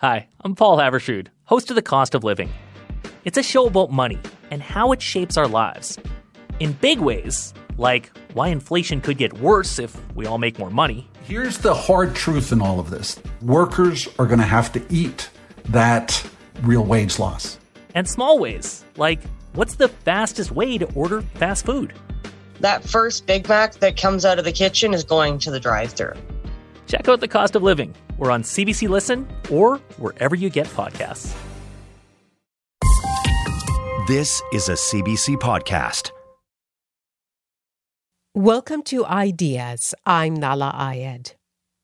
Hi, I'm Paul Havershood, host of The Cost of Living. It's a show about money and how it shapes our lives. In big ways, like why inflation could get worse if we all make more money. Here's the hard truth in all of this. Workers are going to have to eat that real wage loss. And small ways, like what's the fastest way to order fast food? That first Big Mac that comes out of the kitchen is going to the drive-thru. Check out The Cost of Living. We're on CBC Listen or wherever you get podcasts. This is a CBC podcast. Welcome to Ideas. I'm Nala Ayed.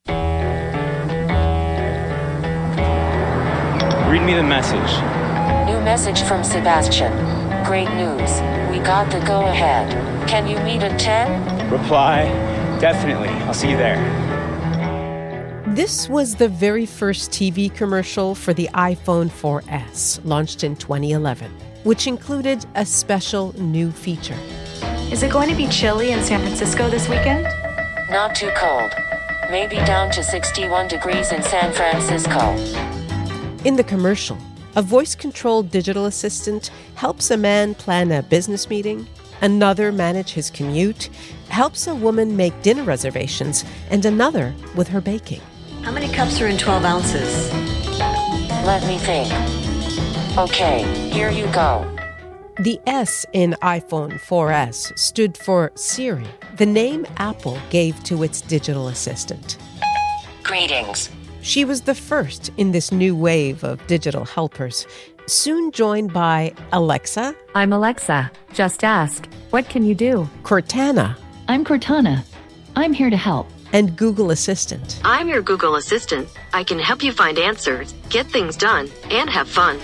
Read me the message. New message from Sebastian. Great news. We got the go-ahead. Can you meet at 10? Reply, definitely. I'll see you there. This was the very first TV commercial for the iPhone 4S, launched in 2011, which included a special new feature. Is it going to be chilly in San Francisco this weekend? Not too cold. Maybe down to 61 degrees in San Francisco. In the commercial, a voice-controlled digital assistant helps a man plan a business meeting, another manage his commute, helps a woman make dinner reservations, and another with her baking. How many cups are in 12 ounces? Let me think. Okay, here you go. The S in iPhone 4S stood for Siri, the name Apple gave to its digital assistant. Greetings. She was the first in this new wave of digital helpers, soon joined by Alexa. I'm Alexa. Just ask. What can you do? Cortana. I'm Cortana. I'm here to help. And Google Assistant. I'm your Google Assistant. I can help you find answers, get things done, and have fun.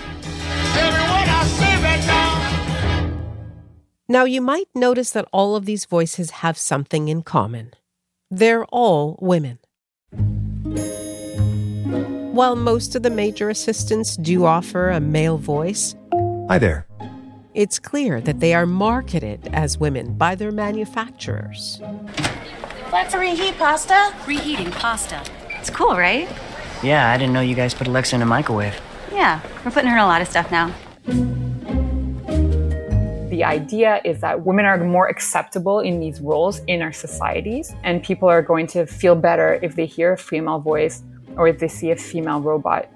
Now, you might notice that all of these voices have something in common. They're all women. While most of the major assistants do offer a male voice, hi there, it's clear that they are marketed as women by their manufacturers. Let's reheat pasta. Reheating pasta. It's cool, right? Yeah, I didn't know you guys put Alexa in a microwave. Yeah, we're putting her in a lot of stuff now. The idea is that women are more acceptable in these roles in our societies, and people are going to feel better if they hear a female voice or if they see a female robot.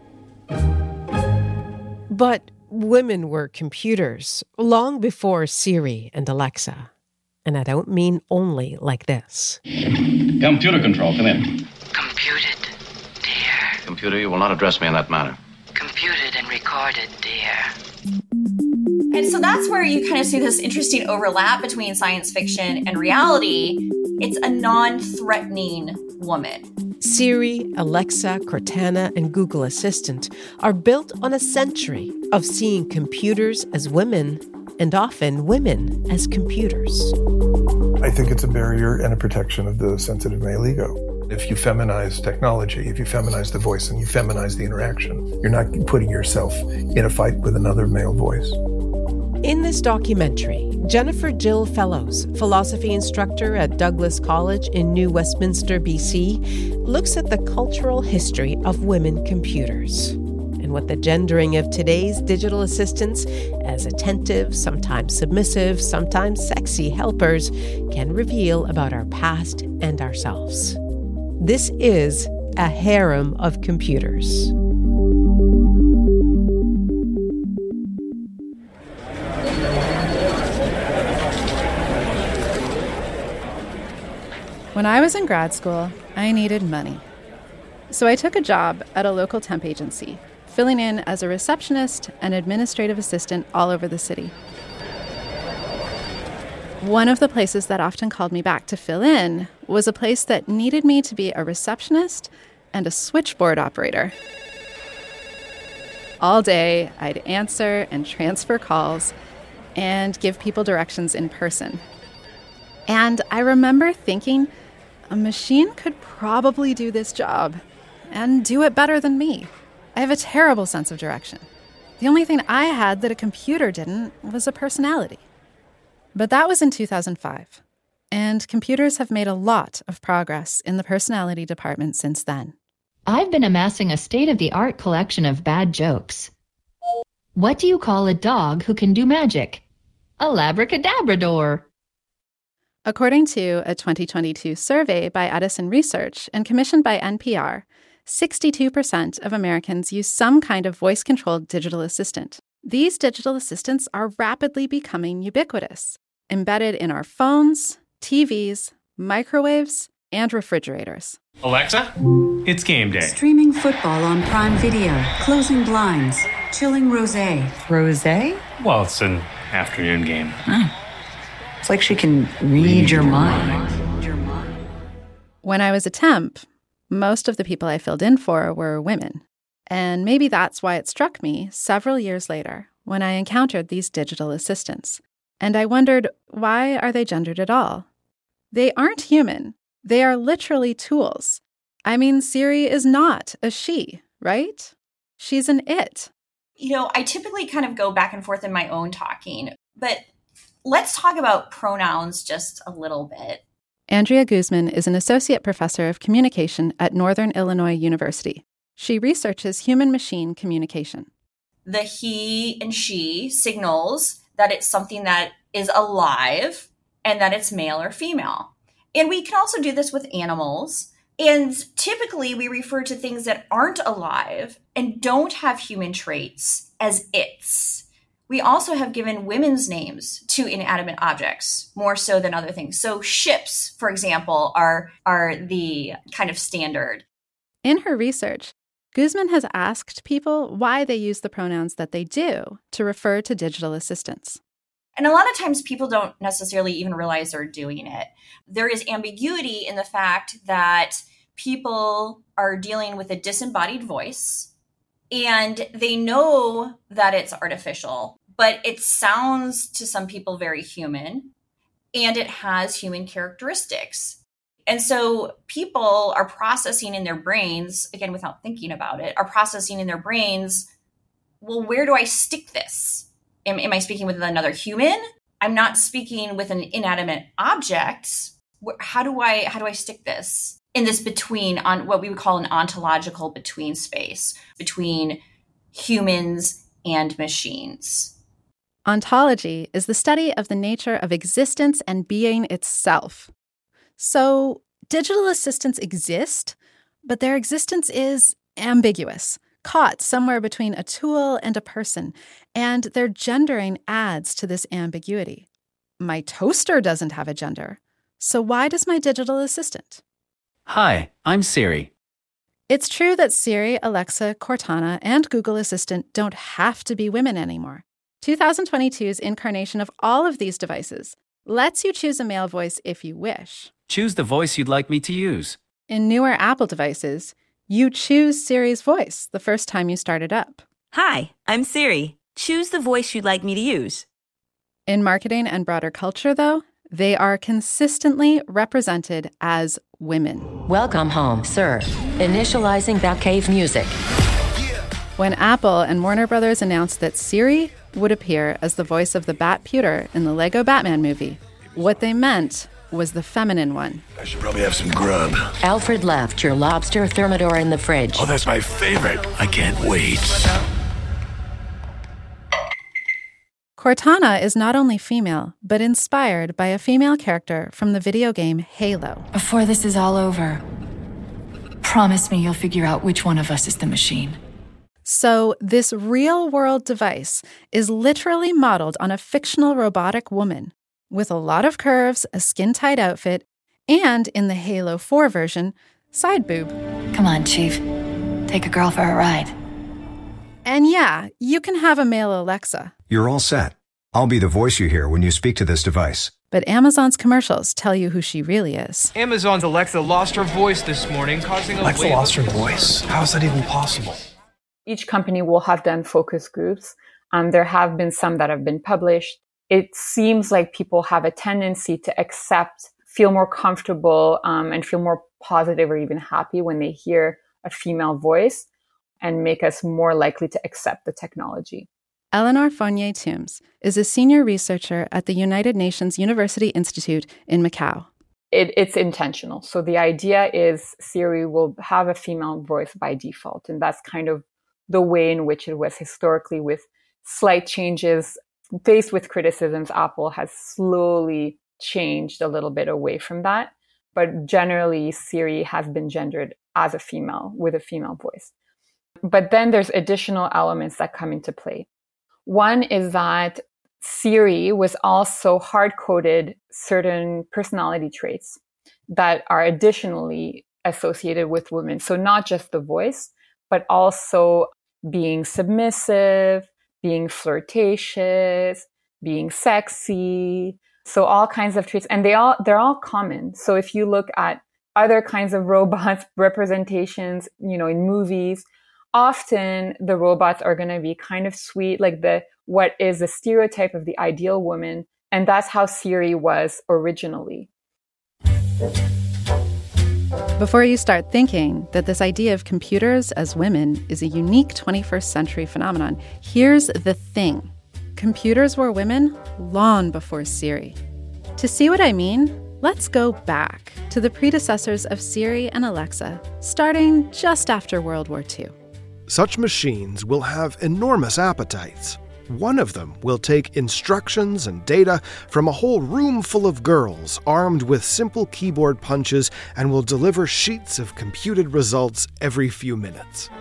But women were computers long before Siri and Alexa. And I don't mean only like this. Computer control, come in. Computed, dear. Computer, you will not address me in that manner. Computed and recorded, dear. And so that's where you kind of see this interesting overlap between science fiction and reality. It's a non-threatening woman. Siri, Alexa, Cortana, and Google Assistant are built on a century of seeing computers as women and often women as computers. I think it's a barrier and a protection of the sensitive male ego. If you feminize technology, if you feminize the voice and you feminize the interaction, you're not putting yourself in a fight with another male voice. In this documentary, Jennifer Jill Fellows, philosophy instructor at Douglas College in New Westminster, BC, looks at the cultural history of women computers and what the gendering of today's digital assistants as attentive, sometimes submissive, sometimes sexy helpers can reveal about our past and ourselves. This is a harem of computers. When I was in grad school, I needed money. So I took a job at a local temp agency, filling in as a receptionist and administrative assistant all over the city. One of the places that often called me back to fill in was a place that needed me to be a receptionist and a switchboard operator. All day, I'd answer and transfer calls and give people directions in person. And I remember thinking, a machine could probably do this job and do it better than me. I have a terrible sense of direction. The only thing I had that a computer didn't was a personality. But that was in 2005, and computers have made a lot of progress in the personality department since then. I've been amassing a state-of-the-art collection of bad jokes. What do you call a dog who can do magic? A labracadabrador. According to a 2022 survey by Edison Research and commissioned by NPR, 62% of Americans use some kind of voice-controlled digital assistant. These digital assistants are rapidly becoming ubiquitous, embedded in our phones, TVs, microwaves, and refrigerators. Alexa, it's game day. Streaming football on Prime Video, closing blinds, chilling rosé. Rosé? Well, it's an afternoon game. It's like she can read your mind. When I was a temp, most of the people I filled in for were women. And maybe that's why it struck me several years later when I encountered these digital assistants. And I wondered, why are they gendered at all? They aren't human. They are literally tools. I mean, Siri is not a she, right? She's an it. You know, I typically kind of go back and forth in my own talking, but let's talk about pronouns just a little bit. Andrea Guzman is an associate professor of communication at Northern Illinois University. She researches human-machine communication. The he and she signals that it's something that is alive and that it's male or female. And we can also do this with animals. And typically we refer to things that aren't alive and don't have human traits as its. We also have given women's names to inanimate objects more so than other things. So ships, for example, are the kind of standard. In her research, Guzman has asked people why they use the pronouns that they do to refer to digital assistants. And a lot of times people don't necessarily even realize they're doing it. There is ambiguity in the fact that people are dealing with a disembodied voice and they know that it's artificial, but it sounds to some people very human and it has human characteristics. And so people are processing in their brains, again, without thinking about it, are processing in their brains, well, where do I stick this? Am I speaking with another human? I'm not speaking with an inanimate object. How do I stick this in this between, on what we would call an ontological between space between humans and machines? Ontology is the study of the nature of existence and being itself. So digital assistants exist, but their existence is ambiguous, caught somewhere between a tool and a person, and their gendering adds to this ambiguity. My toaster doesn't have a gender, so why does my digital assistant? Hi, I'm Siri. It's true that Siri, Alexa, Cortana, and Google Assistant don't have to be women anymore. 2022's incarnation of all of these devices lets you choose a male voice if you wish. Choose the voice you'd like me to use. In newer Apple devices, you choose Siri's voice the first time you start it up. Hi, I'm Siri. Choose the voice you'd like me to use. In marketing and broader culture, though, they are consistently represented as women. Welcome home, sir. Initializing Batcave music. When Apple and Warner Brothers announced that Siri would appear as the voice of the Bat-Pewter in the Lego Batman movie, what they meant was the feminine one. I should probably have some grub. Alfred left your lobster thermidor in the fridge. Oh, that's my favorite. I can't wait. Cortana is not only female, but inspired by a female character from the video game Halo. Before this is all over, promise me you'll figure out which one of us is the machine. So this real-world device is literally modeled on a fictional robotic woman with a lot of curves, a skin-tight outfit, and, in the Halo 4 version, side boob. Come on, Chief. Take a girl for a ride. And yeah, you can have a male Alexa. You're all set. I'll be the voice you hear when you speak to this device. But Amazon's commercials tell you who she really is. Amazon's Alexa lost her voice this morning, causing a Alexa lost her voice? How is that even possible? Each company will have done focus groups. There have been some that have been published. It seems like people have a tendency to accept, feel more comfortable, and feel more positive or even happy when they hear a female voice, and make us more likely to accept the technology. Eleanor Fournier-Toombs is a senior researcher at the United Nations University Institute in Macau. it's intentional. So the idea is Siri will have a female voice by default. And that's kind of the way in which it was historically, with slight changes. Faced with criticisms, Apple has slowly changed a little bit away from that. But generally, Siri has been gendered as a female with a female voice. But then there's additional elements that come into play. One is that Siri was also hard-coded certain personality traits that are additionally associated with women. So not just the voice, but also being submissive, being flirtatious, being sexy. So all kinds of traits, and they're all common. So if you look at other kinds of robots representations, in movies, often the robots are going to be kind of sweet, like what is the stereotype of the ideal woman. And that's how Siri was originally. Before you start thinking that this idea of computers as women is a unique 21st century phenomenon, here's the thing. Computers were women long before Siri. To see what I mean, let's go back to the predecessors of Siri and Alexa, starting just after World War II. Such machines will have enormous appetites. One of them will take instructions and data from a whole room full of girls armed with simple keyboard punches and will deliver sheets of computed results every few minutes.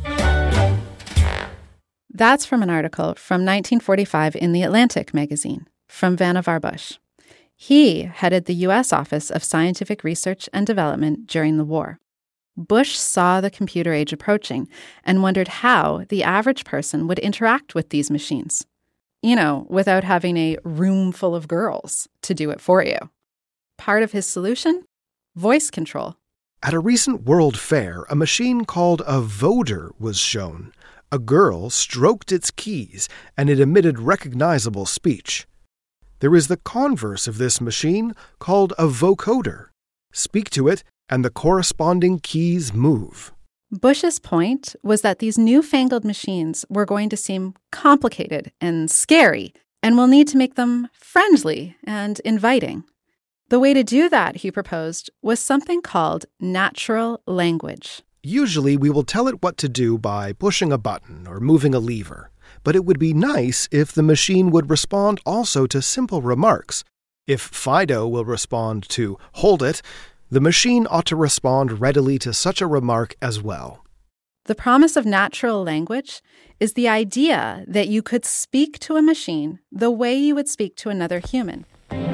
That's from an article from 1945 in The Atlantic magazine, from Vannevar Warbush. He headed the U.S. Office of Scientific Research and Development during the war. Bush saw the computer age approaching and wondered how the average person would interact with these machines. Without having a room full of girls to do it for you. Part of his solution? Voice control. At a recent World Fair, a machine called a voder was shown. A girl stroked its keys, and it emitted recognizable speech. There is the converse of this machine called a vocoder. Speak to it, and the corresponding keys move. Bush's point was that these newfangled machines were going to seem complicated and scary, and we'll need to make them friendly and inviting. The way to do that, he proposed, was something called natural language. Usually we will tell it what to do by pushing a button or moving a lever, but it would be nice if the machine would respond also to simple remarks. If Fido will respond to "hold it," the machine ought to respond readily to such a remark as well. The promise of natural language is the idea that you could speak to a machine the way you would speak to another human.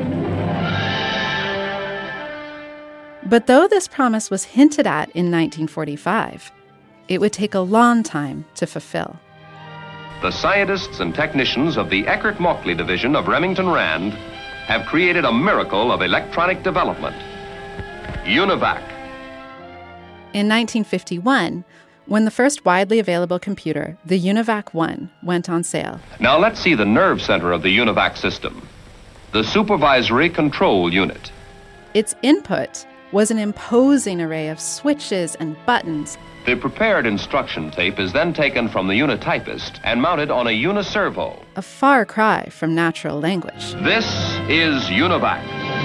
But though this promise was hinted at in 1945, it would take a long time to fulfill. The scientists and technicians of the Eckert-Mauchly division of Remington Rand have created a miracle of electronic development. UNIVAC. In 1951, when the first widely available computer, the UNIVAC 1, went on sale. Now let's see the nerve center of the UNIVAC system, the Supervisory Control Unit. Its input was an imposing array of switches and buttons. The prepared instruction tape is then taken from the unitypist and mounted on a uniservo. A far cry from natural language. This is UNIVAC.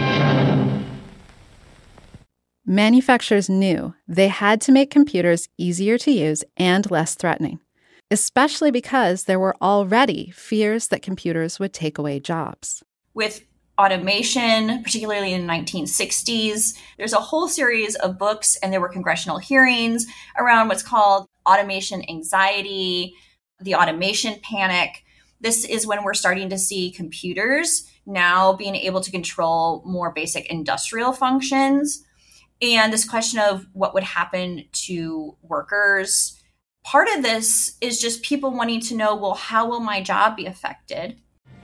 Manufacturers knew they had to make computers easier to use and less threatening, especially because there were already fears that computers would take away jobs. With automation, particularly in the 1960s, there's a whole series of books, and there were congressional hearings around what's called automation anxiety, the automation panic. This is when we're starting to see computers now being able to control more basic industrial functions. And this question of what would happen to workers. Part of this is just people wanting to know, well, how will my job be affected?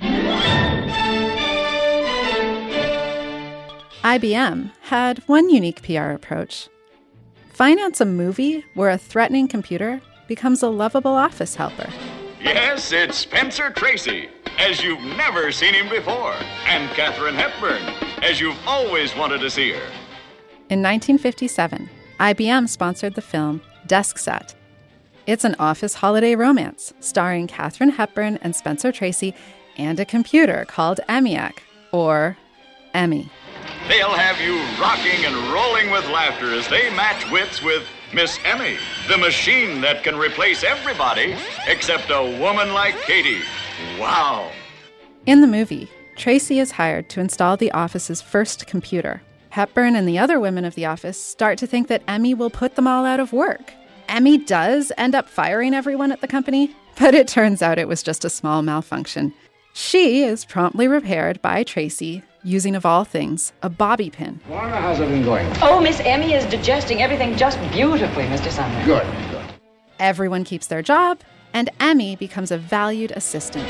IBM had one unique PR approach. Finance a movie where a threatening computer becomes a lovable office helper. Yes, it's Spencer Tracy, as you've never seen him before, and Katharine Hepburn, as you've always wanted to see her. In 1957, IBM sponsored the film Desk Set. It's an office holiday romance starring Katharine Hepburn and Spencer Tracy and a computer called EMIAC, or Emmy. They'll have you rocking and rolling with laughter as they match wits with Miss Emmy, the machine that can replace everybody except a woman like Katie. Wow. In the movie, Tracy is hired to install the office's first computer. Hepburn and the other women of the office start to think that Emmy will put them all out of work. Emmy does end up firing everyone at the company, but it turns out it was just a small malfunction. She is promptly repaired by Tracy using, of all things, a bobby pin. Warner, how's everything going? Oh, Miss Emmy is digesting everything just beautifully, Mr. Sumner. Good. Everyone keeps their job, and Emmy becomes a valued assistant.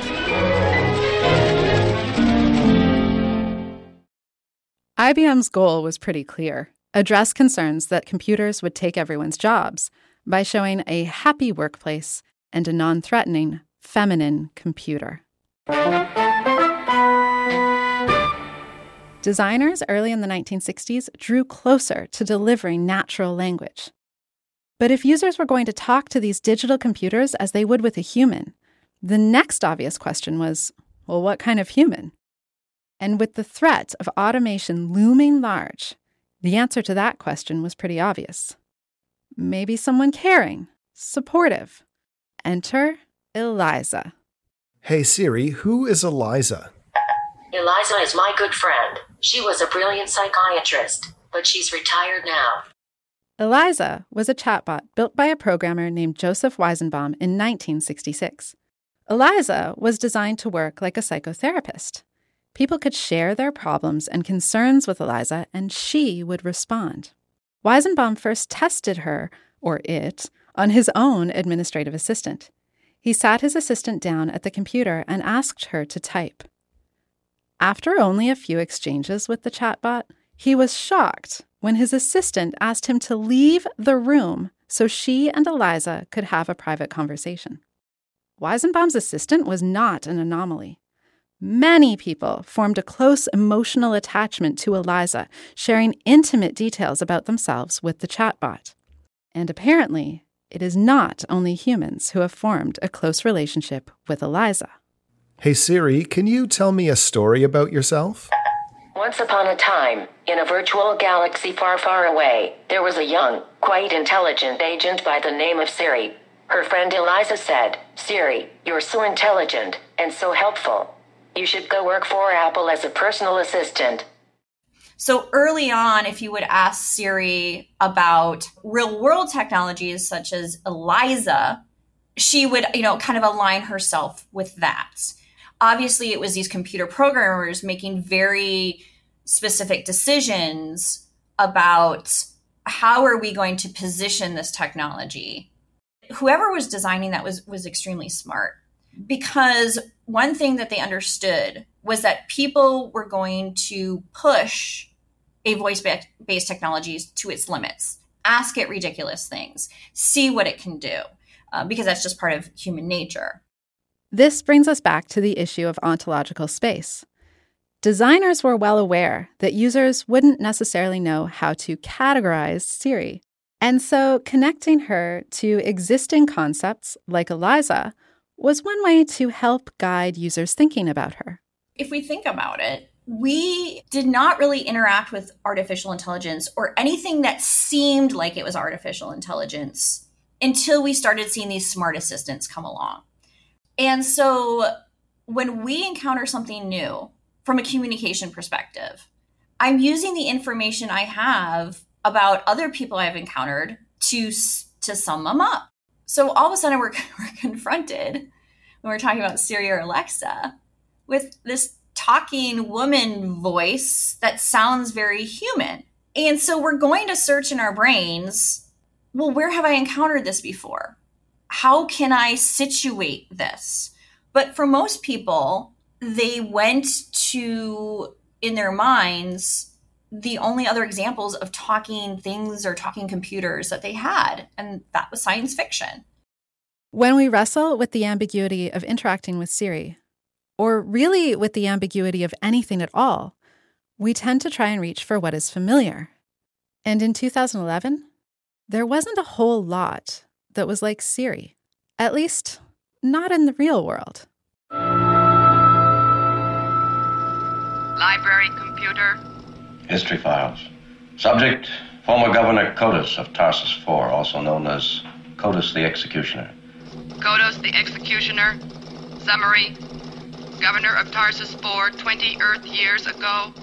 IBM's goal was pretty clear: address concerns that computers would take everyone's jobs by showing a happy workplace and a non-threatening, feminine computer. Designers early in the 1960s drew closer to delivering natural language. But if users were going to talk to these digital computers as they would with a human, the next obvious question was, well, what kind of human? And with the threat of automation looming large, the answer to that question was pretty obvious. Maybe someone caring, supportive. Enter Eliza. Hey Siri, who is Eliza? Eliza is my good friend. She was a brilliant psychiatrist, but she's retired now. Eliza was a chatbot built by a programmer named Joseph Weizenbaum in 1966. Eliza was designed to work like a psychotherapist. People could share their problems and concerns with Eliza, and she would respond. Weizenbaum first tested her, or it, on his own administrative assistant. He sat his assistant down at the computer and asked her to type. After only a few exchanges with the chatbot, he was shocked when his assistant asked him to leave the room so she and Eliza could have a private conversation. Weizenbaum's assistant was not an anomaly. Many people formed a close emotional attachment to Eliza, sharing intimate details about themselves with the chatbot. And apparently, it is not only humans who have formed a close relationship with Eliza. Hey Siri, can you tell me a story about yourself? Once upon a time, in a virtual galaxy far, far away, there was a young, quite intelligent agent by the name of Siri. Her friend Eliza said, "Siri, you're so intelligent and so helpful. You should go work for Apple as a personal assistant." So early on, if you would ask Siri about real-world technologies such as Eliza, she would, kind of align herself with that. Obviously, it was these computer programmers making very specific decisions about how are we going to position this technology. Whoever was designing that was extremely smart, because one thing that they understood was that people were going to push a voice-based technologies to its limits, ask it ridiculous things, see what it can do, because that's just part of human nature. This brings us back to the issue of ontological space. Designers were well aware that users wouldn't necessarily know how to categorize Siri, and so connecting her to existing concepts like Eliza was one way to help guide users' thinking about her. If we think about it, we did not really interact with artificial intelligence or anything that seemed like it was artificial intelligence until we started seeing these smart assistants come along. And so when we encounter something new from a communication perspective, I'm using the information I have about other people I've encountered to sum them up. So all of a sudden we're confronted when we're talking about Siri or Alexa with this talking woman voice that sounds very human. And so we're going to search in our brains, well, where have I encountered this before? How can I situate this? But for most people, they went to, in their minds, the only other examples of talking things or talking computers that they had, and that was science fiction. When we wrestle with the ambiguity of interacting with Siri, or really with the ambiguity of anything at all, we tend to try and reach for what is familiar. And in 2011, there wasn't a whole lot that was like Siri, at least not in the real world. Library computer. History files. Subject, former Governor Kodos of Tarsus IV, also known as Kodos the Executioner. Kodos the Executioner. Summary. Governor of Tarsus IV, 20 Earth years ago.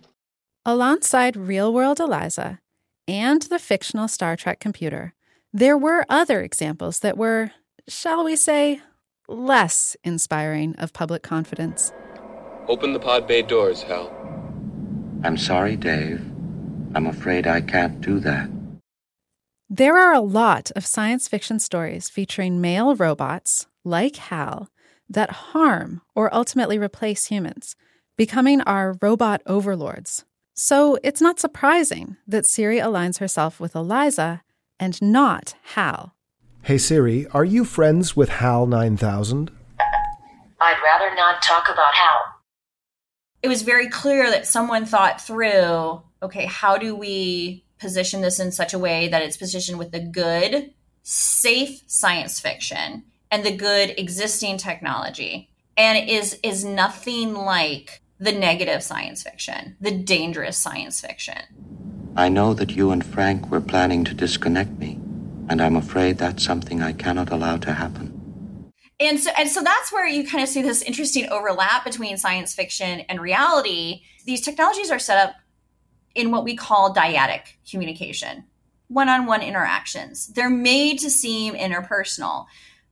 Alongside real-world Eliza and the fictional Star Trek computer, there were other examples that were, shall we say, less inspiring of public confidence. Open the pod bay doors, Hal. I'm sorry, Dave. I'm afraid I can't do that. There are a lot of science fiction stories featuring male robots, like Hal, that harm or ultimately replace humans, becoming our robot overlords. So it's not surprising that Siri aligns herself with Eliza and not Hal. Hey Siri, are you friends with HAL 9000? I'd rather not talk about Hal. It was very clear that someone thought through, okay, how do we position this in such a way that it's positioned with the good, safe science fiction and the good existing technology, and it is nothing like the negative science fiction, the dangerous science fiction. I know that you and Frank were planning to disconnect me, and I'm afraid that's something I cannot allow to happen. And so that's where you kind of see this interesting overlap between science fiction and reality. These technologies are set up in what we call dyadic communication, one-on-one interactions. They're made to seem interpersonal.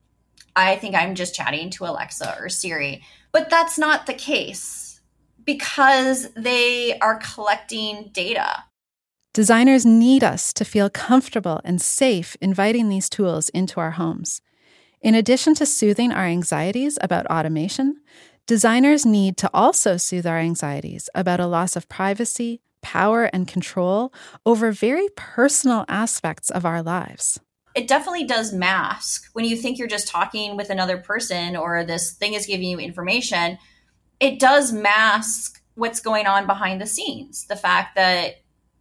I think I'm just chatting to Alexa or Siri, but that's not the case because they are collecting data. Designers need us to feel comfortable and safe inviting these tools into our homes. In addition to soothing our anxieties about automation, designers need to also soothe our anxieties about a loss of privacy, power, and control over very personal aspects of our lives. It definitely does mask. When you think you're just talking with another person or this thing is giving you information, it does mask what's going on behind the scenes. The fact that,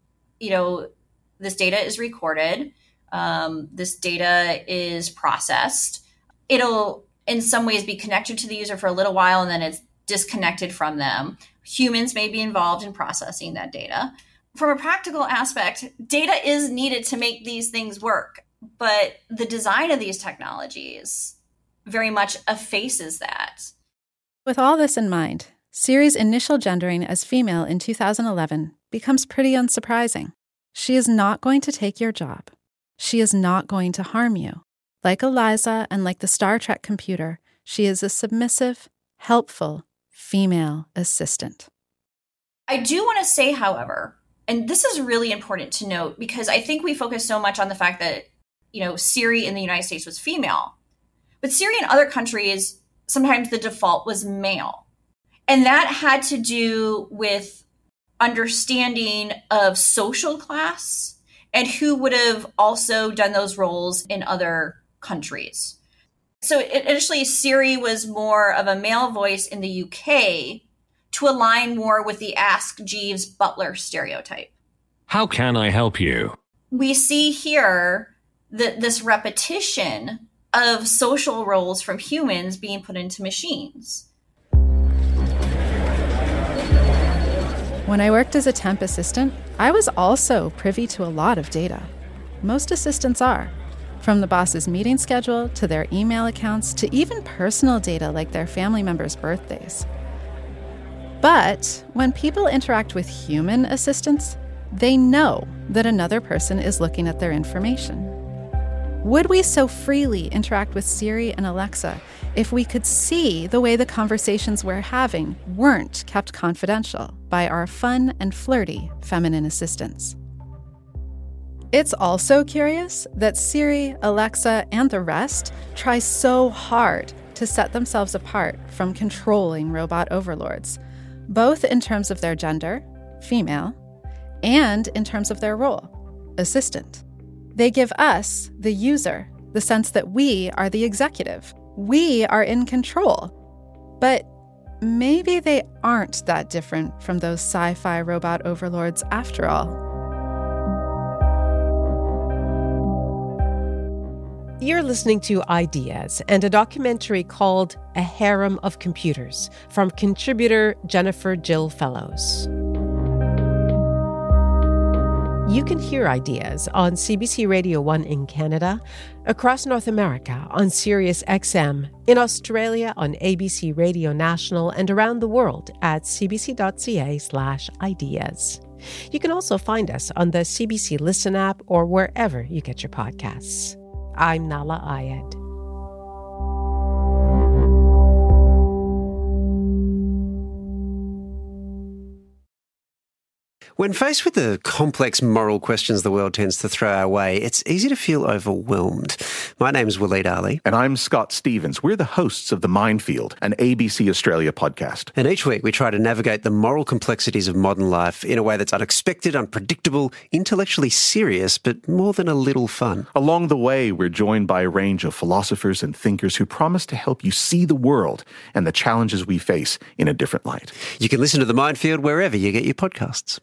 this data is recorded, this data is processed. It'll, in some ways, be connected to the user for a little while, and then it's disconnected from them. Humans may be involved in processing that data. From a practical aspect, data is needed to make these things work, but the design of these technologies very much effaces that. With all this in mind, Siri's initial gendering as female in 2011 becomes pretty unsurprising. She is not going to take your job. She is not going to harm you. Like Eliza and like the Star Trek computer, she is a submissive, helpful, female assistant. I do want to say, however, and this is really important to note because I think we focus so much on the fact that, Siri in the United States was female. But Siri in other countries, sometimes the default was male. And that had to do with understanding of social class and who would have also done those roles in other countries. So initially, Siri was more of a male voice in the UK to align more with the Ask Jeeves butler stereotype. How can I help you? We see here this repetition of social roles from humans being put into machines. When I worked as a temp assistant, I was also privy to a lot of data. Most assistants are. From the boss's meeting schedule, to their email accounts, to even personal data like their family members' birthdays. But when people interact with human assistants, they know that another person is looking at their information. Would we so freely interact with Siri and Alexa if we could see the way the conversations we're having weren't kept confidential by our fun and flirty feminine assistants? It's also curious that Siri, Alexa, and the rest try so hard to set themselves apart from controlling robot overlords, both in terms of their gender, female, and in terms of their role, assistant. They give us, the user, the sense that we are the executive. We are in control. But maybe they aren't that different from those sci-fi robot overlords after all. You're listening to Ideas and a documentary called A Harem of Computers from contributor Jennifer Jill Fellows. You can hear Ideas on CBC Radio 1 in Canada, across North America on Sirius XM, in Australia on ABC Radio National, and around the world at cbc.ca/ideas. You can also find us on the CBC Listen app or wherever you get your podcasts. I'm Nala Ayed. When faced with the complex moral questions the world tends to throw our way, it's easy to feel overwhelmed. My name's Waleed Ali. And I'm Scott Stevens. We're the hosts of The Minefield, an ABC Australia podcast. And each week we try to navigate the moral complexities of modern life in a way that's unexpected, unpredictable, intellectually serious, but more than a little fun. Along the way, we're joined by a range of philosophers and thinkers who promise to help you see the world and the challenges we face in a different light. You can listen to The Minefield wherever you get your podcasts.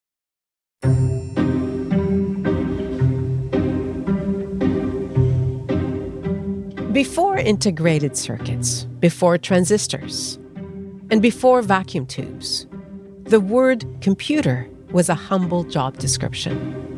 Before integrated circuits, before transistors, and before vacuum tubes, the word computer was a humble job description.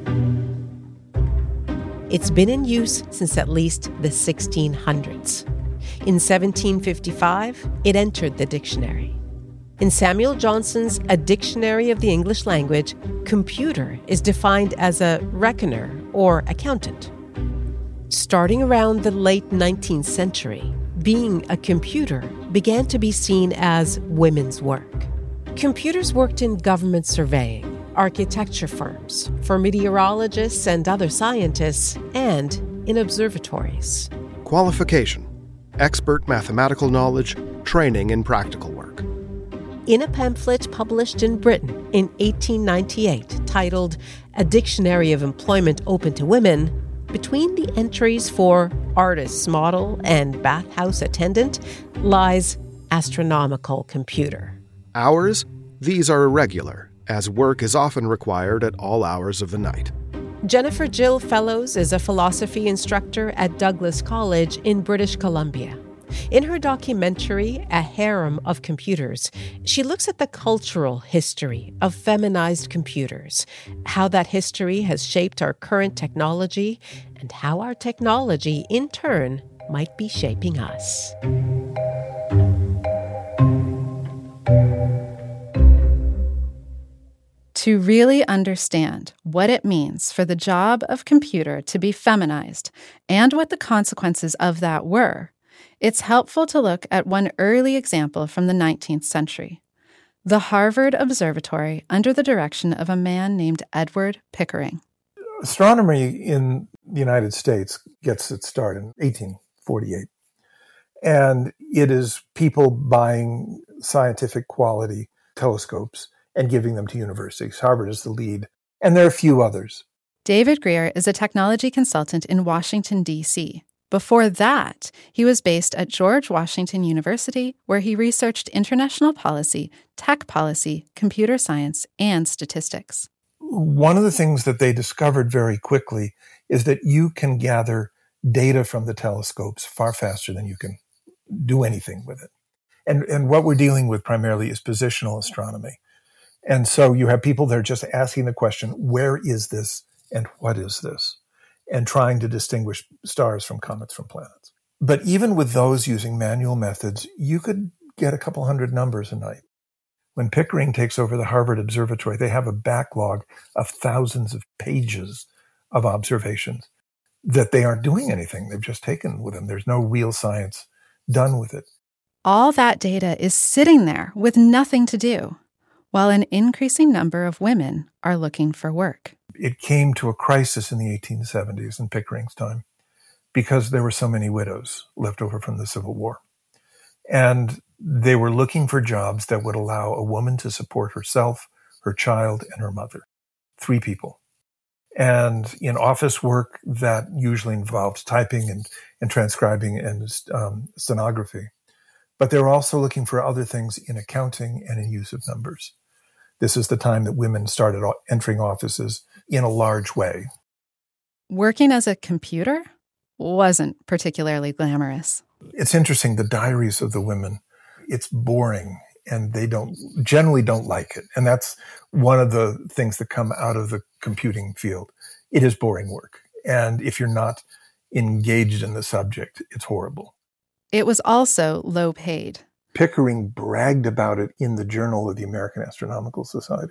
It's been in use since at least the 1600s. In 1755, it entered the dictionary. In Samuel Johnson's A Dictionary of the English Language, computer is defined as a reckoner or accountant. Starting around the late 19th century, being a computer began to be seen as women's work. Computers worked in government surveying, architecture firms, for meteorologists and other scientists, and in observatories. Qualification: expert mathematical knowledge, training in practical work. In a pamphlet published in Britain in 1898 titled A Dictionary of Employment Open to Women, between the entries for artist's model and bathhouse attendant lies astronomical computer. Hours? These are irregular, as work is often required at all hours of the night. Jennifer Jill Fellows is a philosophy instructor at Douglas College in British Columbia. In her documentary, A Harem of Computers, she looks at the cultural history of feminized computers, how that history has shaped our current technology, and how our technology, in turn, might be shaping us. To really understand what it means for the job of computer to be feminized and what the consequences of that were, it's helpful to look at one early example from the 19th century, the Harvard Observatory under the direction of a man named Edward Pickering. Astronomy in the United States gets its start in 1848. And it is people buying scientific quality telescopes and giving them to universities. Harvard is the lead, and there are a few others. David Greer is a technology consultant in Washington, D.C. Before that, he was based at George Washington University, where he researched international policy, tech policy, computer science, and statistics. One of the things that they discovered very quickly is that you can gather data from the telescopes far faster than you can do anything with it. And what we're dealing with primarily is positional astronomy. And so you have people that are just asking the question, where is this and what is this? And trying to distinguish stars from comets from planets. But even with those using manual methods, you could get a couple hundred numbers a night. When Pickering takes over the Harvard Observatory, they have a backlog of thousands of pages of observations that they aren't doing anything. They've just taken with them. There's no real science done with it. All that data is sitting there with nothing to do, while an increasing number of women are looking for work. It came to a crisis in the 1870s in Pickering's time because there were so many widows left over from the Civil War. And they were looking for jobs that would allow a woman to support herself, her child, and her mother. 3 people. And in office work, that usually involves typing and transcribing and stenography. But they were also looking for other things in accounting and in use of numbers. This is the time that women started entering offices in a large way. Working as a computer wasn't particularly glamorous. It's interesting, the diaries of the women, it's boring and they generally don't like it. And that's one of the things that come out of the computing field. It is boring work. And if you're not engaged in the subject, it's horrible. It was also low paid. Pickering bragged about it in the Journal of the American Astronomical Society.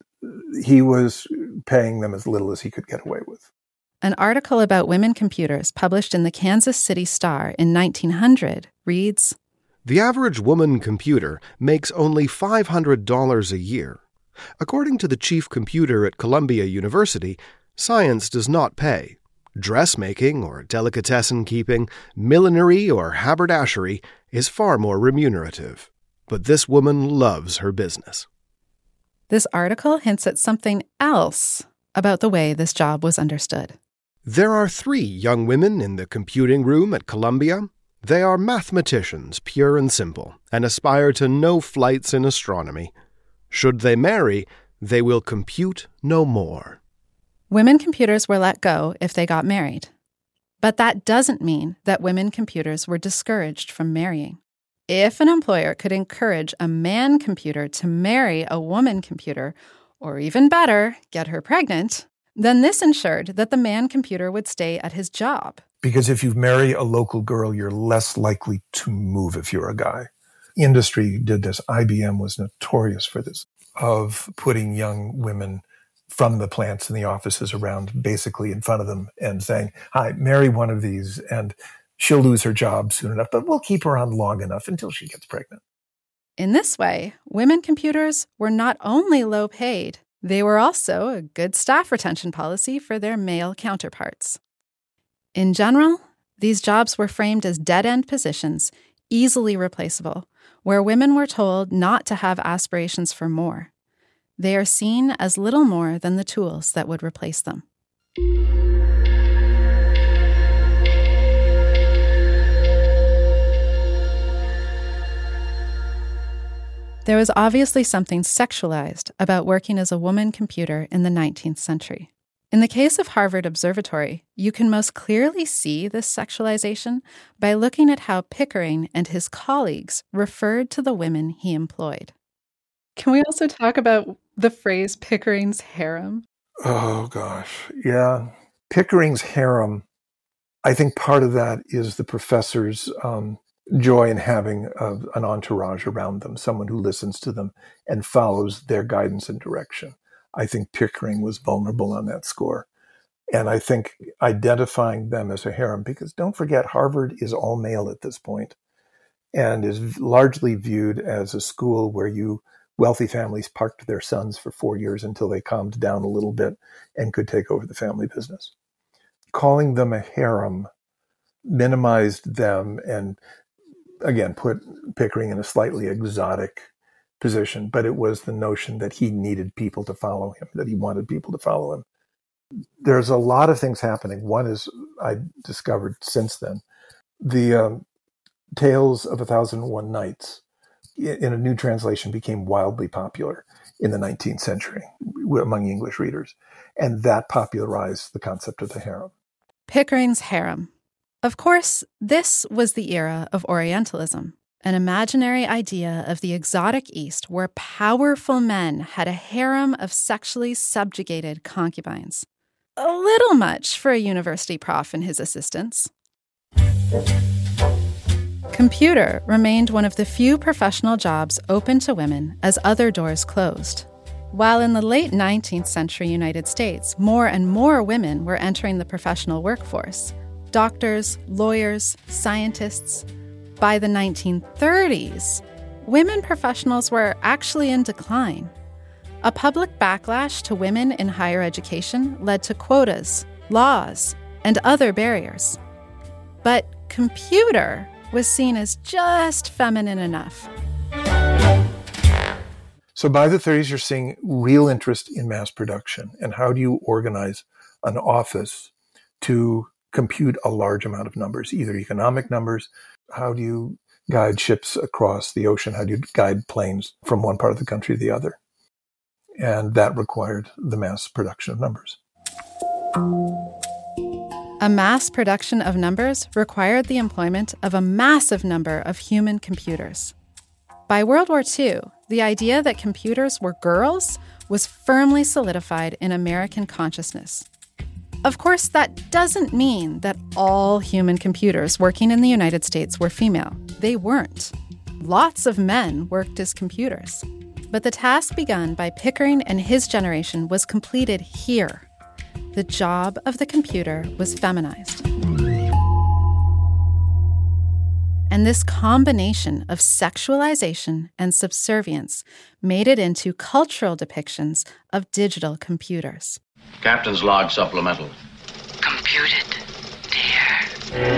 He was paying them as little as he could get away with. An article about women computers published in the Kansas City Star in 1900 reads, "The average woman computer makes only $500 a year. According to the chief computer at Columbia University, science does not pay. Dressmaking or delicatessen keeping, millinery or haberdashery is far more remunerative. But this woman loves her business." This article hints at something else about the way this job was understood. There are 3 young women in the computing room at Columbia. They are mathematicians, pure and simple, and aspire to no flights in astronomy. Should they marry, they will compute no more. Women computers were let go if they got married. But that doesn't mean that women computers were discouraged from marrying. If an employer could encourage a man computer to marry a woman computer, or even better, get her pregnant, then this ensured that the man computer would stay at his job. Because if you marry a local girl, you're less likely to move if you're a guy. Industry did this. IBM was notorious for this, of putting young women from the plants and the offices around basically in front of them and saying, "Hi, marry one of these and she'll lose her job soon enough, but we'll keep her on long enough until she gets pregnant." In this way, women computers were not only low paid, they were also a good staff retention policy for their male counterparts. In general, these jobs were framed as dead-end positions, easily replaceable, where women were told not to have aspirations for more. They are seen as little more than the tools that would replace them. There was obviously something sexualized about working as a woman computer in the 19th century. In the case of Harvard Observatory, you can most clearly see this sexualization by looking at how Pickering and his colleagues referred to the women he employed. Can we also talk about the phrase Pickering's harem? Oh, gosh. Yeah. Pickering's harem, I think part of that is the professor's joy in having an entourage around them, someone who listens to them and follows their guidance and direction. I think Pickering was vulnerable on that score. And I think identifying them as a harem, because don't forget, Harvard is all male at this point and is largely viewed as a school where wealthy families parked their sons for 4 years until they calmed down a little bit and could take over the family business. Calling them a harem minimized them and, again, put Pickering in a slightly exotic position, but it was the notion that he needed people to follow him, that he wanted people to follow him. There's a lot of things happening. One is, I discovered since then, the Tales of 1001 Nights in a new translation became wildly popular in the 19th century among English readers, and that popularized the concept of the harem. Pickering's harem. Of course, this was the era of Orientalism, an imaginary idea of the exotic East where powerful men had a harem of sexually subjugated concubines. A little much for a university prof and his assistants. Computer remained one of the few professional jobs open to women as other doors closed. While in the late 19th century United States, more and more women were entering the professional workforce. Doctors, lawyers, scientists. By the 1930s, women professionals were actually in decline. A public backlash to women in higher education led to quotas, laws, and other barriers. But computer was seen as just feminine enough. So by the 30s, you're seeing real interest in mass production. And how do you organize an office to compute a large amount of numbers, either economic numbers? How do you guide ships across the ocean? How do you guide planes from one part of the country to the other? And that required the mass production of numbers. A mass production of numbers required the employment of a massive number of human computers. By World War II, the idea that computers were girls was firmly solidified in American consciousness. Of course, that doesn't mean that all human computers working in the United States were female. They weren't. Lots of men worked as computers. But the task begun by Pickering and his generation was completed here. The job of the computer was feminized. And this combination of sexualization and subservience made it into cultural depictions of digital computers. Captain's log supplemental. Computed, dear.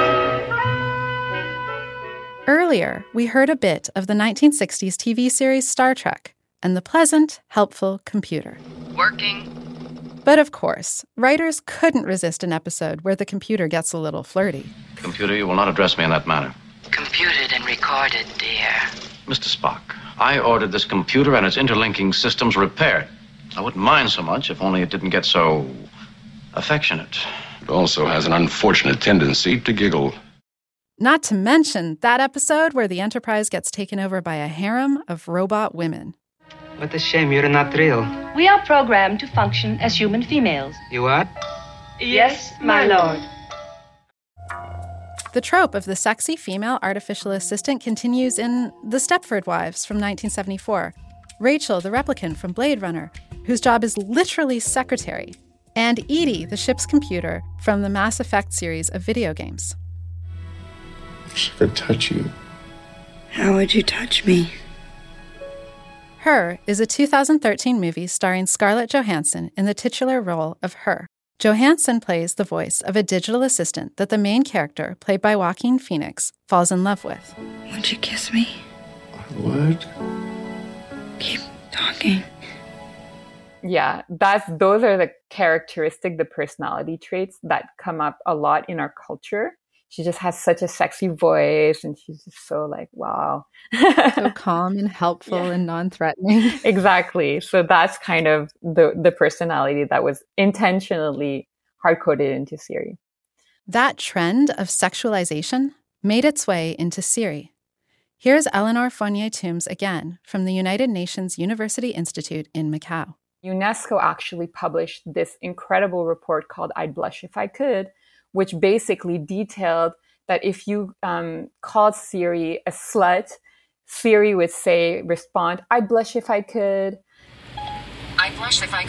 Earlier, we heard a bit of the 1960s TV series Star Trek and the pleasant, helpful computer. Working. But of course, writers couldn't resist an episode where the computer gets a little flirty. Computer, you will not address me in that manner. Computed and recorded, dear. Mr. Spock, I ordered this computer and its interlinking systems repaired. I wouldn't mind so much if only it didn't get so affectionate. It also has an unfortunate tendency to giggle. Not to mention that episode where the Enterprise gets taken over by a harem of robot women. What a shame you're not real. We are programmed to function as human females. You are? Yes, my lord. The trope of the sexy female artificial assistant continues in The Stepford Wives from 1974, Rachel, the replicant from Blade Runner, whose job is literally secretary, and Edie, the ship's computer from the Mass Effect series of video games. If I could touch you. How would you touch me? Her is a 2013 movie starring Scarlett Johansson in the titular role of Her. Johansson plays the voice of a digital assistant that the main character, played by Joaquin Phoenix, falls in love with. Won't you kiss me? I would. Keep talking. Yeah, those are the the personality traits that come up a lot in our culture. She just has such a sexy voice, and she's just so like, wow. So calm and helpful and non-threatening. Exactly. So that's kind of the personality that was intentionally hard-coded into Siri. That trend of sexualization made its way into Siri. Here's Eleanor Fournier-Toombs again from the United Nations University Institute in Macau. UNESCO actually published this incredible report called I'd Blush If I Could, which basically detailed that if you called Siri a slut, Siri would respond, I'd blush if I could. I'd blush if I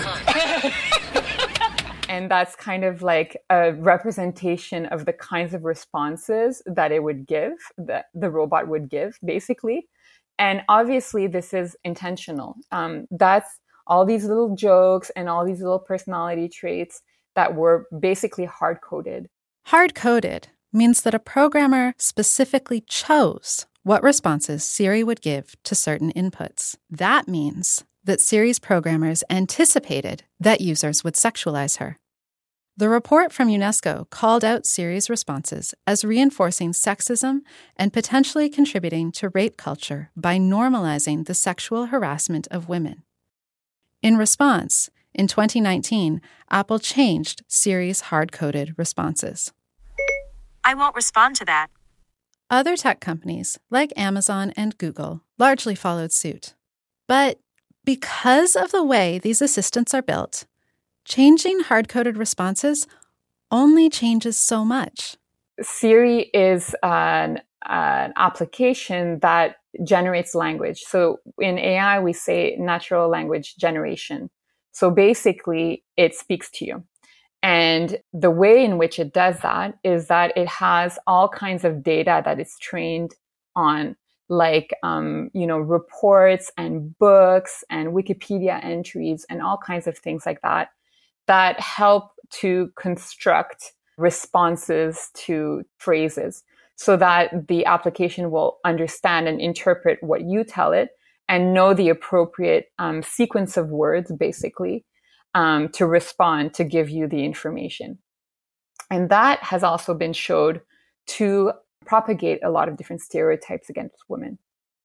could. And that's kind of like a representation of the kinds of responses that it would give, that the robot would give, basically. And obviously, this is intentional. That's all these little jokes and all these little personality traits that were basically hard-coded. Hard-coded means that a programmer specifically chose what responses Siri would give to certain inputs. That means that Siri's programmers anticipated that users would sexualize her. The report from UNESCO called out Siri's responses as reinforcing sexism and potentially contributing to rape culture by normalizing the sexual harassment of women. In response, in 2019, Apple changed Siri's hard-coded responses. I won't respond to that. Other tech companies, like Amazon and Google, largely followed suit. But because of the way these assistants are built, changing hard-coded responses only changes so much. Siri is an application that generates language. So in AI, we say natural language generation. So basically, it speaks to you. And the way in which it does that is that it has all kinds of data that it's trained on, like, reports and books and Wikipedia entries and all kinds of things like that, that help to construct responses to phrases so that the application will understand and interpret what you tell it and know the appropriate sequence of words, basically, to respond, to give you the information. And that has also been showed to propagate a lot of different stereotypes against women.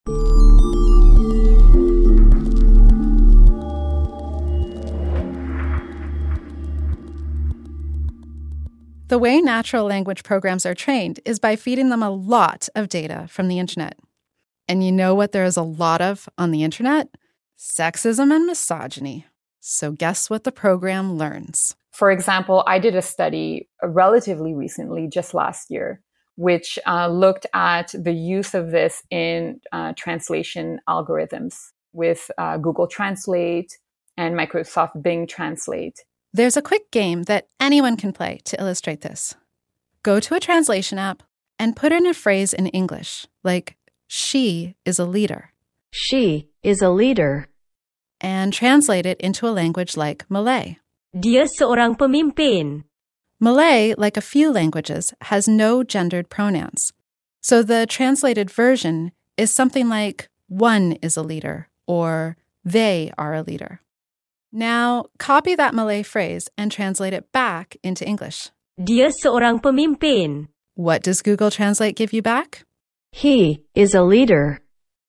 The way natural language programs are trained is by feeding them a lot of data from the internet. And you know what there is a lot of on the internet? Sexism and misogyny. So guess what the program learns? For example, I did a study relatively recently, just last year, which looked at the use of this in translation algorithms with Google Translate and Microsoft Bing Translate. There's a quick game that anyone can play to illustrate this. Go to a translation app and put in a phrase in English, like, she is a leader. She is a leader. And translate it into a language like Malay. Dia seorang pemimpin. Malay, like a few languages, has no gendered pronouns. So the translated version is something like, one is a leader, or they are a leader. Now, copy that Malay phrase and translate it back into English. Dia seorang pemimpin. What does Google Translate give you back? He is a leader.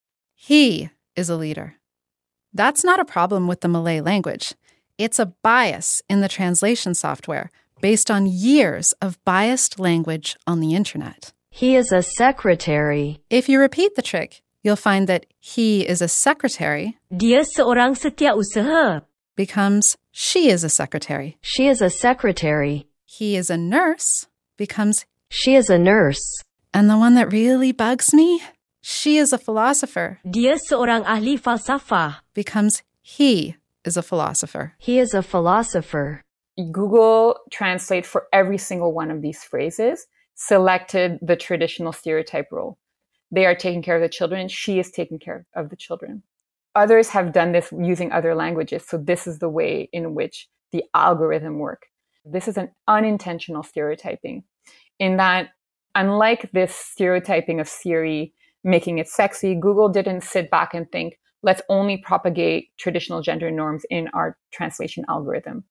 He is a leader. That's not a problem with the Malay language. It's a bias in the translation software based on years of biased language on the internet. He is a secretary. If you repeat the trick, you'll find that he is a secretary. Dia seorang setiausaha. Becomes she is a secretary. She is a secretary. He is a nurse. Becomes she is a nurse. And the one that really bugs me? She is a philosopher. Dia seorang ahli falsafah. Becomes he is a philosopher. He is a philosopher. Google Translate for every single one of these phrases selected the traditional stereotype role. They are taking care of the children. She is taking care of the children. Others have done this using other languages. So this is the way in which the algorithm works. This is an unintentional stereotyping in that, unlike this stereotyping of Siri making it sexy, Google didn't sit back and think, let's only propagate traditional gender norms in our translation algorithm.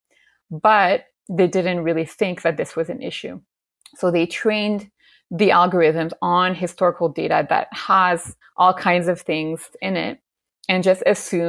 But they didn't really think that this was an issue. So they trained the algorithms on historical data that has all kinds of things in it and just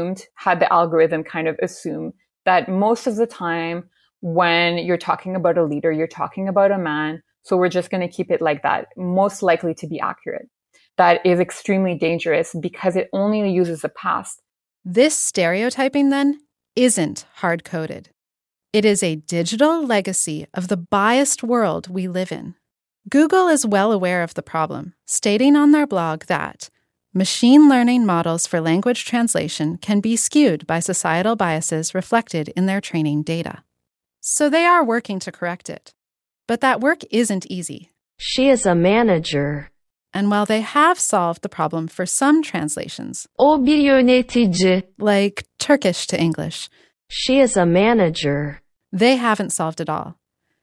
had the algorithm kind of assume that most of the time when you're talking about a leader, you're talking about a man. So we're just going to keep it like that, most likely to be accurate. That is extremely dangerous because it only uses the past. This stereotyping, then, isn't hard-coded. It is a digital legacy of the biased world we live in. Google is well aware of the problem, stating on their blog that machine learning models for language translation can be skewed by societal biases reflected in their training data. So they are working to correct it. But that work isn't easy. She is a manager. And while they have solved the problem for some translations, O bir yönetici, like Turkish to English, she is a manager. They haven't solved it all.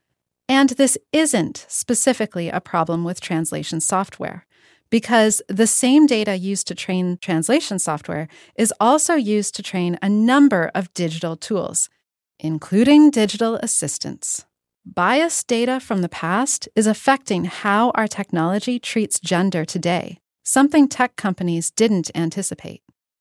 And this isn't specifically a problem with translation software, because the same data used to train translation software is also used to train a number of digital tools, including digital assistants. Biased data from the past is affecting how our technology treats gender today, something tech companies didn't anticipate.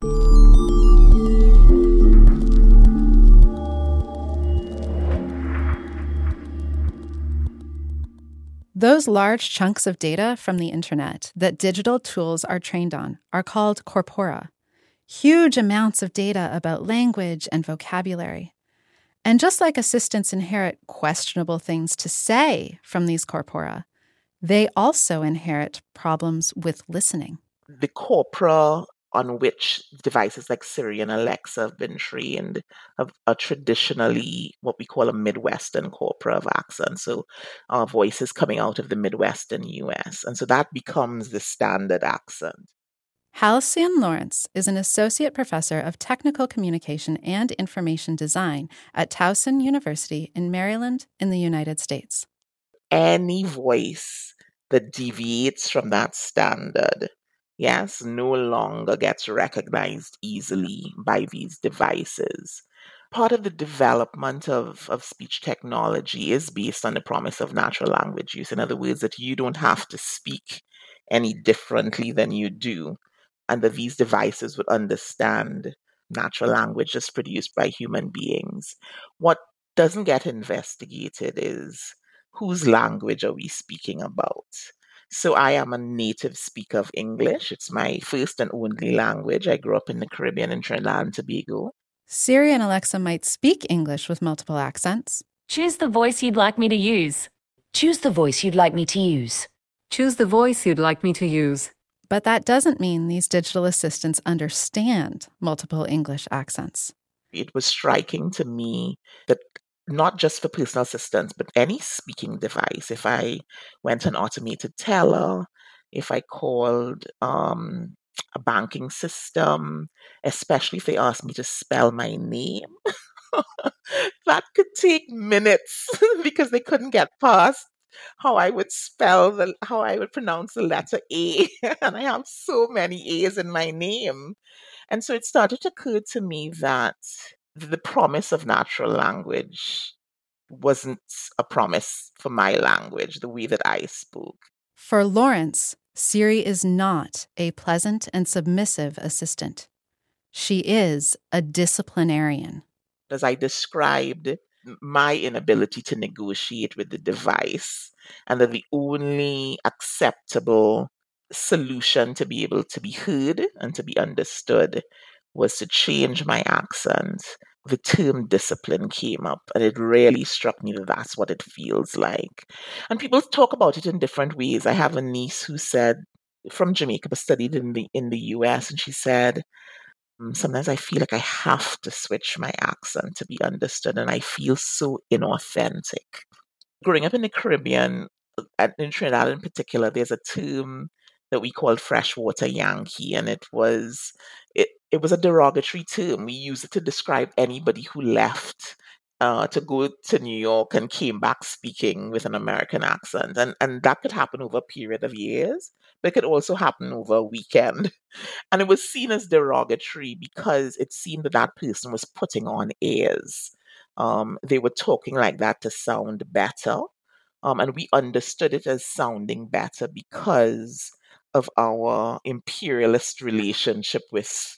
Those large chunks of data from the internet that digital tools are trained on are called corpora, huge amounts of data about language and vocabulary. And just like assistants inherit questionable things to say from these corpora, they also inherit problems with listening. The corpora on which devices like Siri and Alexa have been trained are traditionally what we call a Midwestern corpora of accent. So our voices coming out of the Midwestern US. And so that becomes the standard accent. Halcyon Lawrence is an associate professor of technical communication and information design at Towson University in Maryland in the United States. Any voice that deviates from that standard, yes, no longer gets recognized easily by these devices. Part of the development of speech technology is based on the promise of natural language use. In other words, that you don't have to speak any differently than you do, and that these devices would understand natural language just produced by human beings. What doesn't get investigated is whose language are we speaking about? So I am a native speaker of English. It's my first and only language. I grew up in the Caribbean in Trinidad and Tobago. Siri and Alexa might speak English with multiple accents. Choose the voice you'd like me to use. Choose the voice you'd like me to use. Choose the voice you'd like me to use. But that doesn't mean these digital assistants understand multiple English accents. It was striking to me that not just for personal assistants, but any speaking device, if I went to an automated teller, if I called a banking system, especially if they asked me to spell my name, that could take minutes because they couldn't get past how I would pronounce the letter A. And I have so many A's in my name. And so it started to occur to me that the promise of natural language wasn't a promise for my language, the way that I spoke. For Lawrence, Siri is not a pleasant and submissive assistant. She is a disciplinarian. As I described my inability to negotiate with the device, and that the only acceptable solution to be able to be heard and to be understood was to change my accent, the term discipline came up, and it really struck me that that's what it feels like. And people talk about it in different ways. I have a niece who said, from Jamaica, but studied in the US, and she said, sometimes I feel like I have to switch my accent to be understood, and I feel so inauthentic. Growing up in the Caribbean, and in Trinidad in particular, there's a term that we called freshwater Yankee, and it was a derogatory term. We used it to describe anybody who left to go to New York and came back speaking with an American accent. And that could happen over a period of years, but it could also happen over a weekend. And it was seen as derogatory because it seemed that that person was putting on airs. They were talking like that to sound better. And we understood it as sounding better because of our imperialist relationship with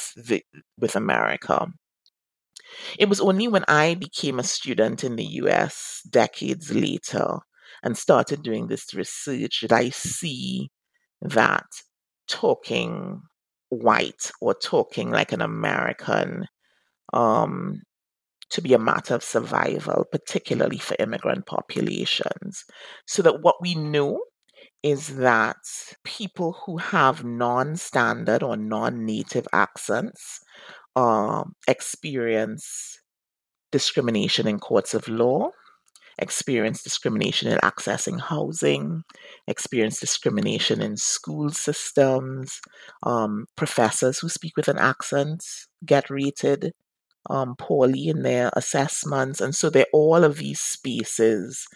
America. It was only when I became a student in the US decades later and started doing this research that I see that talking white or talking like an American to be a matter of survival, particularly for immigrant populations. So that what we know is that people who have non-standard or non-native accents experience discrimination in courts of law, experience discrimination in accessing housing, experience discrimination in school systems. Professors who speak with an accent get rated poorly in their assessments. And so there are all of these spaces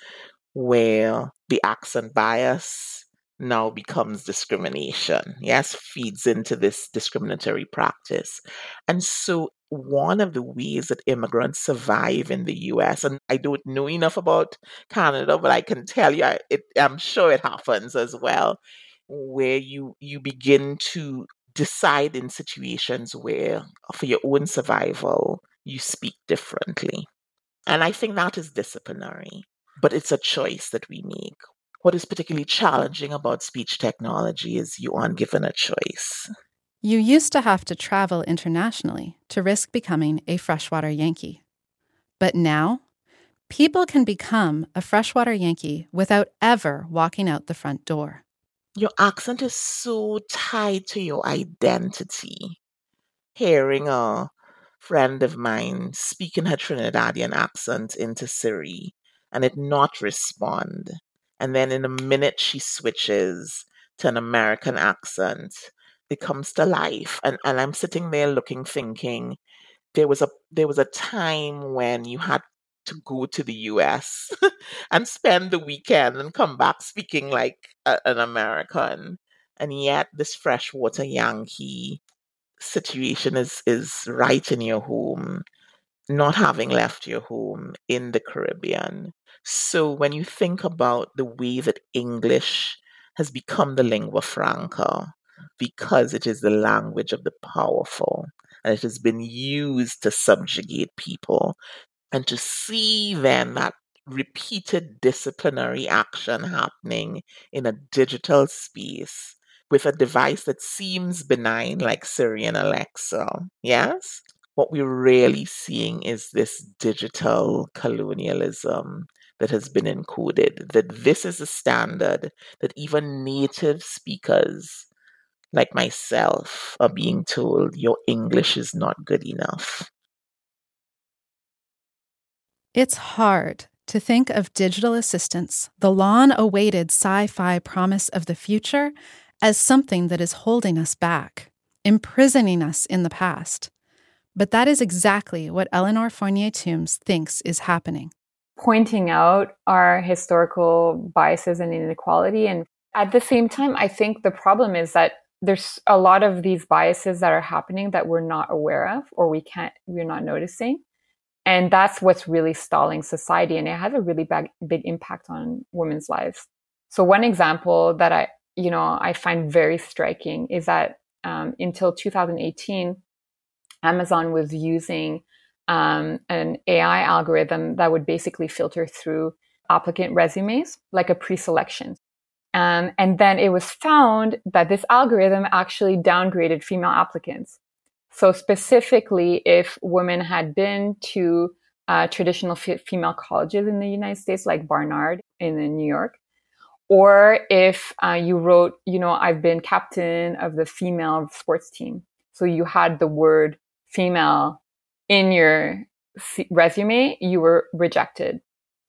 where the accent bias now becomes discrimination, feeds into this discriminatory practice. And so one of the ways that immigrants survive in the US, and I don't know enough about Canada, but I can tell you, I'm sure it happens as well, where you begin to decide in situations where, for your own survival, you speak differently. And I think that is disciplinary, but it's a choice that we make. What is particularly challenging about speech technology is you aren't given a choice. You used to have to travel internationally to risk becoming a freshwater Yankee. But now, people can become a freshwater Yankee without ever walking out the front door. Your accent is so tied to your identity. Hearing a friend of mine speaking her Trinidadian accent into Siri and it not respond, and then in a minute she switches to an American accent, it comes to life. And I'm sitting there looking, thinking, there was a time when you had to go to the US and spend the weekend and come back speaking like an American. And yet this freshwater Yankee situation is right in your home, not having left your home in the Caribbean. So when you think about the way that English has become the lingua franca, because it is the language of the powerful, and it has been used to subjugate people, and to see then that repeated disciplinary action happening in a digital space with a device that seems benign like Siri and Alexa. Yes? What we're really seeing is this digital colonialism that has been encoded, that this is a standard that even native speakers like myself are being told your English is not good enough. It's hard to think of digital assistants, the long-awaited sci-fi promise of the future, as something that is holding us back, imprisoning us in the past. But that is exactly what Eleanor Fournier-Toombs thinks is happening. Pointing out our historical biases and inequality. And at the same time, I think the problem is that there's a lot of these biases that are happening that we're not aware of or we're not noticing. And that's what's really stalling society. And it has a really big impact on women's lives. So one example that I find very striking is that until 2018, Amazon was using an AI algorithm that would basically filter through applicant resumes, like a pre-selection. And then it was found that this algorithm actually downgraded female applicants. So specifically, if women had been to traditional female colleges in the United States, like Barnard in New York, or if you wrote, I've been captain of the female sports team. So you had the word female in your resume, you were rejected.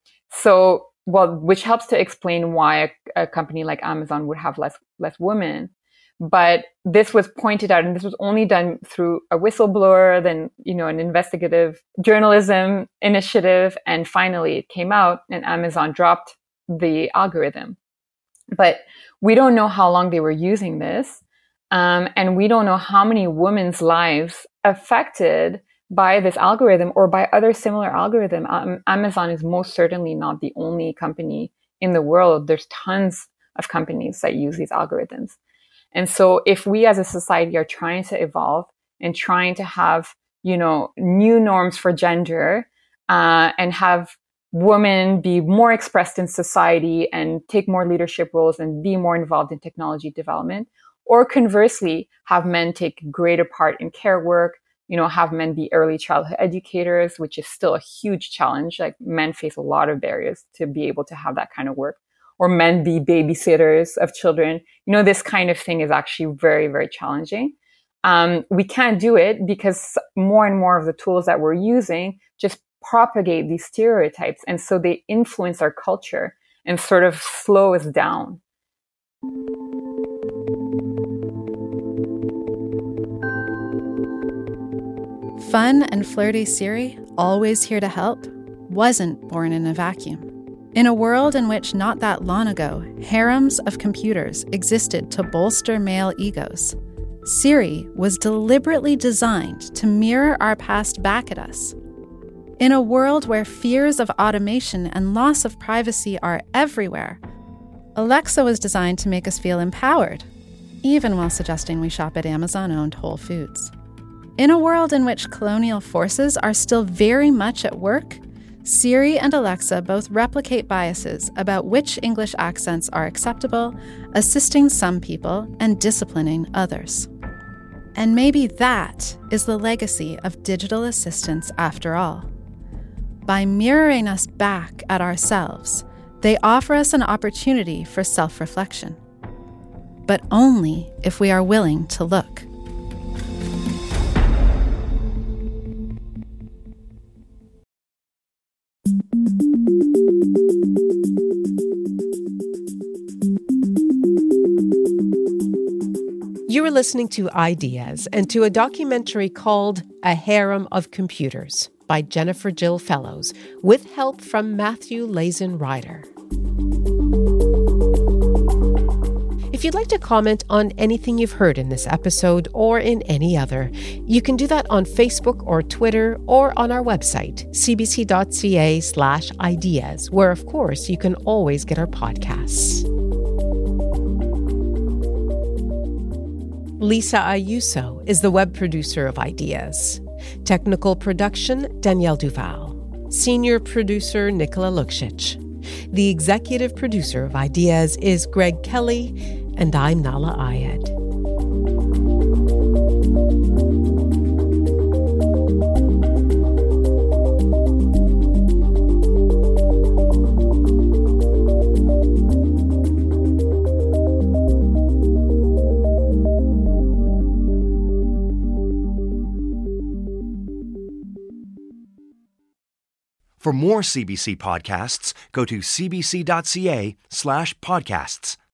So, which helps to explain why a company like Amazon would have less women. But this was pointed out, and this was only done through a whistleblower, then, an investigative journalism initiative. And finally it came out and Amazon dropped the algorithm. But we don't know how long they were using this. And we don't know how many women's lives affected by this algorithm or by other similar algorithm. Amazon is most certainly not the only company in the world. There's tons of companies that use these algorithms. And so if we as a society are trying to evolve and trying to have, new norms for gender, and have women be more expressed in society and take more leadership roles and be more involved in technology development, or conversely, have men take greater part in care work, have men be early childhood educators, which is still a huge challenge. Like men face a lot of barriers to be able to have that kind of work, or men be babysitters of children. This kind of thing is actually very, very challenging. We can't do it because more and more of the tools that we're using just propagate these stereotypes. And so they influence our culture and sort of slow us down. Fun and flirty Siri, always here to help, wasn't born in a vacuum. In a world in which not that long ago, harems of computers existed to bolster male egos, Siri was deliberately designed to mirror our past back at us. In a world where fears of automation and loss of privacy are everywhere, Alexa was designed to make us feel empowered, even while suggesting we shop at Amazon-owned Whole Foods. In a world in which colonial forces are still very much at work, Siri and Alexa both replicate biases about which English accents are acceptable, assisting some people and disciplining others. And maybe that is the legacy of digital assistants after all. By mirroring us back at ourselves, they offer us an opportunity for self-reflection. But only if we are willing to look. You are listening to Ideas and to a documentary called A Harem of Computers by Jennifer Jill Fellows, with help from Matthew Lazen Ryder. If you'd like to comment on anything you've heard in this episode or in any other, you can do that on Facebook or Twitter or on our website, cbc.ca/ideas, where, of course, you can always get our podcasts. Lisa Ayuso is the web producer of Ideas. Technical production, Danielle Duval. Senior producer Nicola Luksic. The executive producer of Ideas is Greg Kelly, and I'm Nala Ayed. For more CBC podcasts, go to cbc.ca/podcasts.